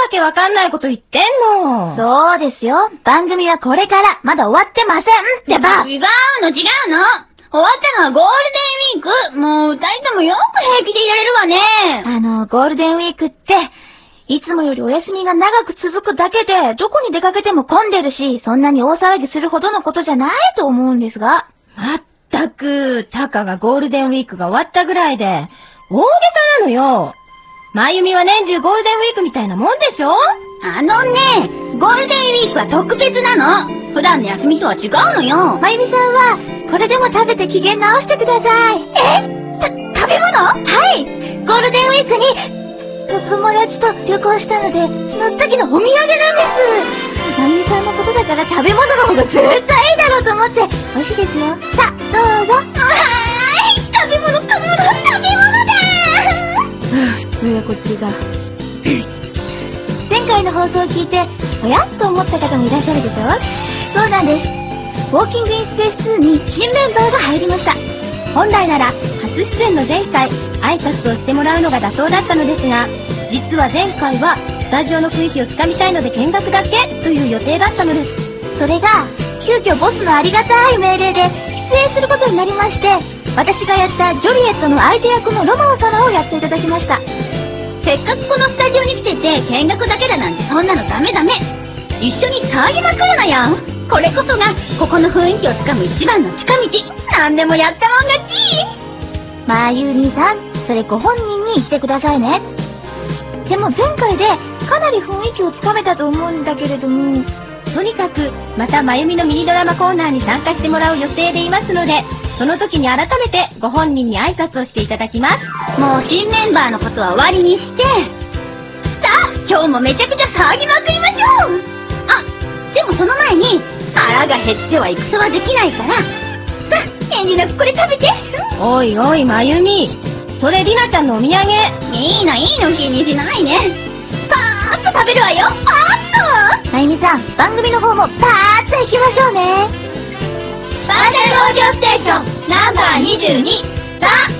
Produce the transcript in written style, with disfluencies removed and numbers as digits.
けわかんないこと言ってんの。 そうですよ。番組はこれから、まだ終わってませんってば。 違うの。終わったのはゴールデンウィーク。もう二人ともよく平気でいられるわね。 ゴールデンウィークって、いつもよりお休みが長く続くだけで、どこに出かけても混んでるし、そんなに大騒ぎするほどのことじゃないと思うんですが。 まったく、タカがゴールデンウィークが終わったぐらいで、大げさなのよ。まゆみは年中ゴールデンウィークみたいなもんでしょ？ ゴールデンウィークは特別なの。普段の休みとは違うのよ。 まゆみさんは、これでも食べて機嫌直してください。 食べ物？ はい。ゴールデンウィークに、友達と旅行したので、その時のお土産なんです。まゆみさんのことだから食べ物の方が絶対いいだろうと思って、美味しいですよ。さあ、どうぞ。 食べ物だ。 親子つが。前回の放送を聞いて、おやっと思った方もいらっしゃるでしょ？そうなんです。ウォーキングインスペース2に新メンバーが入りました。 本来なら、初出演の前回、挨拶をしてもらうのが妥当だったのですが、実は前回は、スタジオの雰囲気をつかみたいので見学だけという予定だったのです。 それが、急遽ボスのありがたい命令で出演することになりまして、私がやったジョリエットの相手役のロマオ様をやっていただきました。 せっかくこのスタジオに来てて見学だけだなんてそんなのダメ。一緒に騒ぎまくるのよ。これこそがここの雰囲気をつかむ一番の近道。なんでもやったもん勝ち。 まゆみさん、それご本人に言ってくださいね。でも前回でかなり雰囲気をつかめたと思うんだけれども、 とにかく、またまゆみのミニドラマコーナーに参加してもらう予定でいますので、その時に改めてご本人に挨拶をしていただきます。 もう新メンバーのことは終わりにして、さあ、今日もめちゃくちゃ騒ぎまくりましょう。でもその前に、腹が減っては戦はできないから、さあ、遠慮なくこれ食べて。 おいおい、まゆみ。それりなちゃんのお土産。 いいの、気にしないね。パーッと食べるわよ、パーッと。 まゆみさん、番組の方もパーッと行きましょうね。 バーチャルオーディオステーションナンバー22、スター